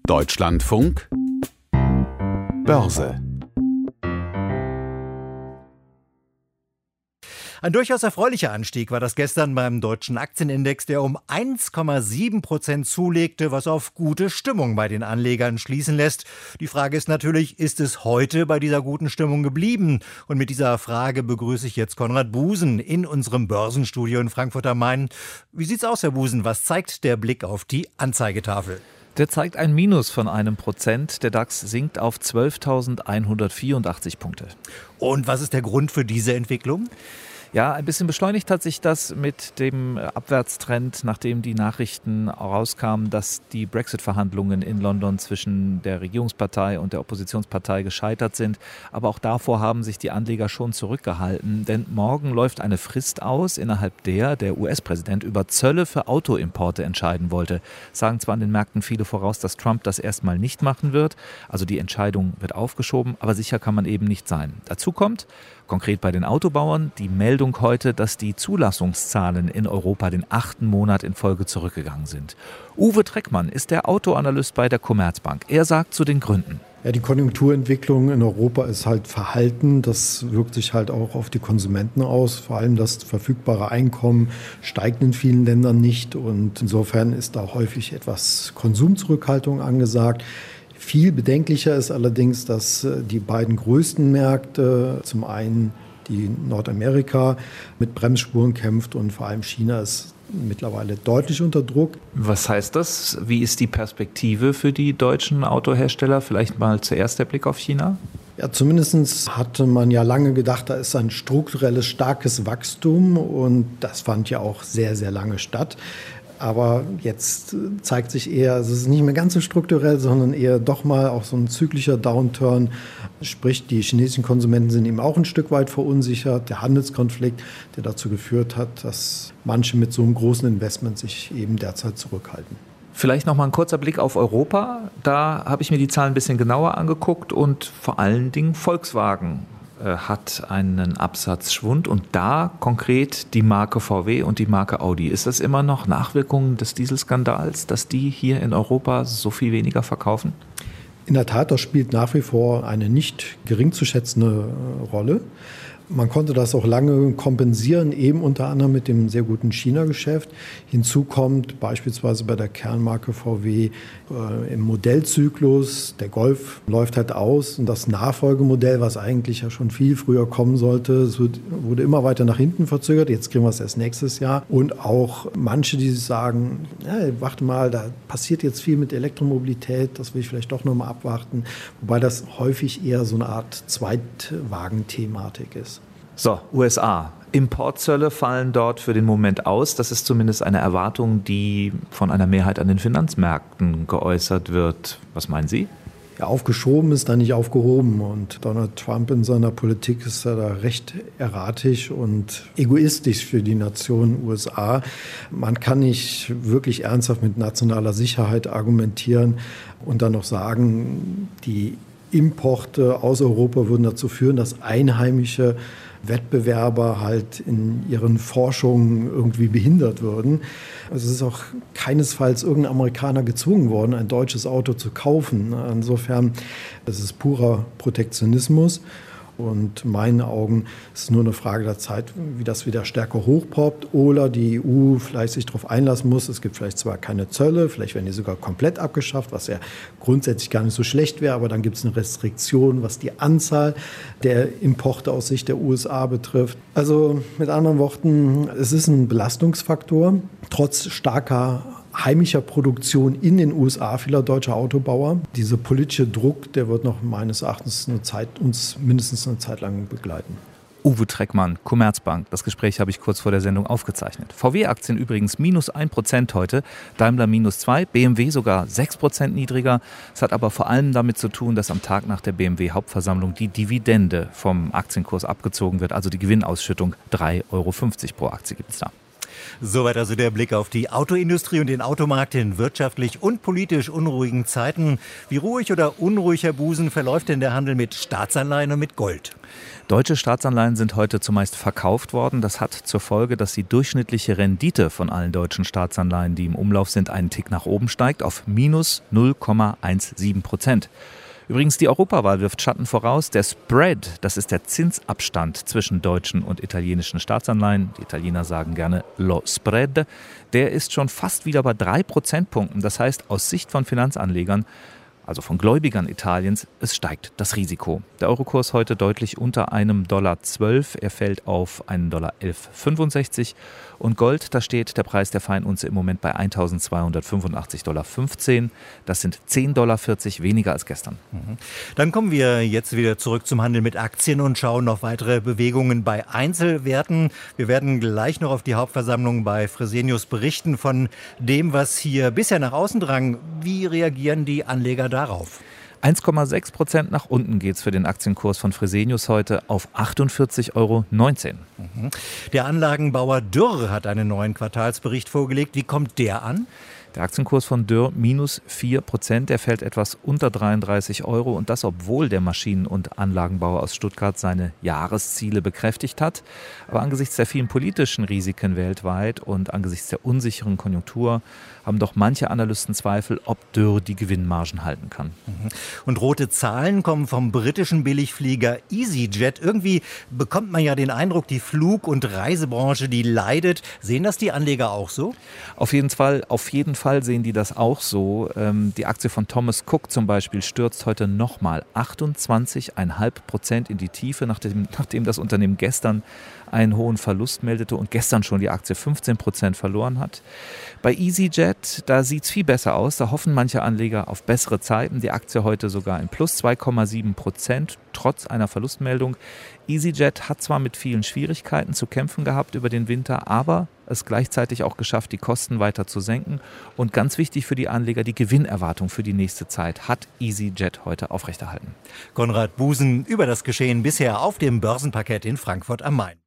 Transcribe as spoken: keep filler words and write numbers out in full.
Deutschlandfunk Börse. Ein durchaus erfreulicher Anstieg war das gestern beim deutschen Aktienindex, der um eins Komma sieben Prozent zulegte, was auf gute Stimmung bei den Anlegern schließen lässt. Die Frage ist natürlich, ist es heute bei dieser guten Stimmung geblieben? Und mit dieser Frage begrüße ich jetzt Konrad Busen in unserem Börsenstudio in Frankfurt am Main. Wie sieht's aus, Herr Busen? Was zeigt der Blick auf die Anzeigetafel? Der zeigt ein Minus von einem Prozent. Der DAX sinkt auf zwölftausendeinhundertvierundachtzig Punkte. Und was ist der Grund für diese Entwicklung? Ja, ein bisschen beschleunigt hat sich das mit dem Abwärtstrend, nachdem die Nachrichten rauskamen, dass die Brexit-Verhandlungen in London zwischen der Regierungspartei und der Oppositionspartei gescheitert sind. Aber auch davor haben sich die Anleger schon zurückgehalten, denn morgen läuft eine Frist aus, innerhalb der der U S-Präsident über Zölle für Autoimporte entscheiden wollte. Sagen zwar an den Märkten viele voraus, dass Trump das erstmal nicht machen wird, also die Entscheidung wird aufgeschoben, aber sicher kann man eben nicht sein. Dazu kommt, konkret bei den Autobauern, die Meldung heute, dass die Zulassungszahlen in Europa den achten Monat in Folge zurückgegangen sind. Uwe Treckmann ist der Autoanalyst bei der Commerzbank. Er sagt zu den Gründen. Ja, die Konjunkturentwicklung in Europa ist halt verhalten. Das wirkt sich halt auch auf die Konsumenten aus. Vor allem das verfügbare Einkommen steigt in vielen Ländern nicht. Und insofern ist da häufig etwas Konsumzurückhaltung angesagt. Viel bedenklicher ist allerdings, dass die beiden größten Märkte, zum einen die Nordamerika, mit Bremsspuren kämpft und vor allem China ist mittlerweile deutlich unter Druck. Was heißt das? Wie ist die Perspektive für die deutschen Autohersteller? Vielleicht mal zuerst der Blick auf China? Ja, zumindest hatte man ja lange gedacht, da ist ein strukturelles, starkes Wachstum und das fand ja auch sehr, sehr lange statt. Aber jetzt zeigt sich eher, es ist nicht mehr ganz so strukturell, sondern eher doch mal auch so ein zyklischer Downturn. Sprich, die chinesischen Konsumenten sind eben auch ein Stück weit verunsichert. Der Handelskonflikt, der dazu geführt hat, dass manche mit so einem großen Investment sich eben derzeit zurückhalten. Vielleicht noch mal ein kurzer Blick auf Europa. Da habe ich mir die Zahlen ein bisschen genauer angeguckt und vor allen Dingen Volkswagen hat einen Absatzschwund und da konkret die Marke V W und die Marke Audi. Ist das immer noch Nachwirkungen des Dieselskandals, dass die hier in Europa so viel weniger verkaufen? In der Tat, das spielt nach wie vor eine nicht gering zu schätzende Rolle. Man konnte das auch lange kompensieren, eben unter anderem mit dem sehr guten China-Geschäft. Hinzu kommt beispielsweise bei der Kernmarke V W äh, im Modellzyklus, der Golf läuft halt aus und das Nachfolgemodell, was eigentlich ja schon viel früher kommen sollte, es wird, wurde immer weiter nach hinten verzögert. Jetzt kriegen wir es erst nächstes Jahr. Und auch manche, die sagen, ja, warte mal, da passiert jetzt viel mit Elektromobilität, das will ich vielleicht doch noch mal abwarten. Wobei das häufig eher so eine Art Zweitwagen-Thematik ist. So, U S A. Importzölle fallen dort für den Moment aus. Das ist zumindest eine Erwartung, die von einer Mehrheit an den Finanzmärkten geäußert wird. Was meinen Sie? Ja, aufgeschoben ist da nicht aufgehoben. Und Donald Trump in seiner Politik ist da recht erratisch und egoistisch für die Nation U S A. Man kann nicht wirklich ernsthaft mit nationaler Sicherheit argumentieren und dann noch sagen, die Importe aus Europa würden dazu führen, dass einheimische Wettbewerber halt in ihren Forschungen irgendwie behindert würden. Also es ist auch keinesfalls irgendein Amerikaner gezwungen worden, ein deutsches Auto zu kaufen. Insofern, das ist purer Protektionismus. Und in meinen Augen ist es nur eine Frage der Zeit, wie das wieder stärker hochpoppt oder die E U vielleicht sich darauf einlassen muss. Es gibt vielleicht zwar keine Zölle, vielleicht werden die sogar komplett abgeschafft, was ja grundsätzlich gar nicht so schlecht wäre, aber dann gibt es eine Restriktion, was die Anzahl der Importe aus Sicht der U S A betrifft. Also mit anderen Worten, es ist ein Belastungsfaktor, trotz starker heimischer Produktion in den U S A vieler deutscher Autobauer. Dieser politische Druck, der wird noch meines Erachtens eine Zeit, uns mindestens eine Zeit lang begleiten. Uwe Treckmann, Commerzbank. Das Gespräch habe ich kurz vor der Sendung aufgezeichnet. V W-Aktien übrigens minus ein Prozent heute, Daimler minus zwei, B M W sogar sechs Prozent niedriger. Es hat aber vor allem damit zu tun, dass am Tag nach der B M W-Hauptversammlung die Dividende vom Aktienkurs abgezogen wird, also die Gewinnausschüttung drei Euro fünfzig pro Aktie gibt es da. Soweit also der Blick auf die Autoindustrie und den Automarkt in wirtschaftlich und politisch unruhigen Zeiten. Wie ruhig oder unruhig, Herr Busen, verläuft denn der Handel mit Staatsanleihen und mit Gold? Deutsche Staatsanleihen sind heute zumeist verkauft worden. Das hat zur Folge, dass die durchschnittliche Rendite von allen deutschen Staatsanleihen, die im Umlauf sind, einen Tick nach oben steigt auf minus null Komma siebzehn Prozent. Übrigens, die Europawahl wirft Schatten voraus. Der Spread, das ist der Zinsabstand zwischen deutschen und italienischen Staatsanleihen, die Italiener sagen gerne lo spread, der ist schon fast wieder bei drei Prozentpunkten. Das heißt, aus Sicht von Finanzanlegern, also von Gläubigern Italiens, es steigt das Risiko. Der Eurokurs heute deutlich unter einem Dollar zwölf, er fällt auf einen Dollar elf Komma fünfundsechzig. Und Gold, da steht der Preis der Feinunze im Moment bei eintausendzweihundertfünfundachtzig Komma fünfzehn Dollar. Das sind zehn Komma vierzig Dollar weniger als gestern. Dann kommen wir jetzt wieder zurück zum Handel mit Aktien und schauen auf weitere Bewegungen bei Einzelwerten. Wir werden gleich noch auf die Hauptversammlung bei Fresenius berichten von dem, was hier bisher nach außen drang. Wie reagieren die Anleger darauf? eins Komma sechs Prozent nach unten geht's für den Aktienkurs von Fresenius heute auf achtundvierzig Euro neunzehn. Der Anlagenbauer Dürr hat einen neuen Quartalsbericht vorgelegt. Wie kommt der an? Der Aktienkurs von Dürr minus vier Prozent, der fällt etwas unter dreiunddreißig Euro und das, obwohl der Maschinen- und Anlagenbauer aus Stuttgart seine Jahresziele bekräftigt hat. Aber angesichts der vielen politischen Risiken weltweit und angesichts der unsicheren Konjunktur haben doch manche Analysten Zweifel, ob Dürr die Gewinnmargen halten kann. Und rote Zahlen kommen vom britischen Billigflieger EasyJet. Irgendwie bekommt man ja den Eindruck, die Flug- und Reisebranche, die leidet. Sehen das die Anleger auch so? Auf jeden Fall, auf jeden Fall sehen die das auch so. Die Aktie von Thomas Cook zum Beispiel stürzt heute nochmal achtundzwanzig Komma fünf Prozent in die Tiefe, nachdem, nachdem das Unternehmen gestern einen hohen Verlust meldete und gestern schon die Aktie fünfzehn Prozent verloren hat. Bei EasyJet, da sieht es viel besser aus. Da hoffen manche Anleger auf bessere Zeiten. Die Aktie heute sogar in plus zwei Komma sieben Prozent, trotz einer Verlustmeldung. EasyJet hat zwar mit vielen Schwierigkeiten zu kämpfen gehabt über den Winter, aber es gleichzeitig auch geschafft, die Kosten weiter zu senken. Und ganz wichtig für die Anleger, die Gewinnerwartung für die nächste Zeit hat EasyJet heute aufrechterhalten. Konrad Busen über das Geschehen bisher auf dem Börsenparkett in Frankfurt am Main.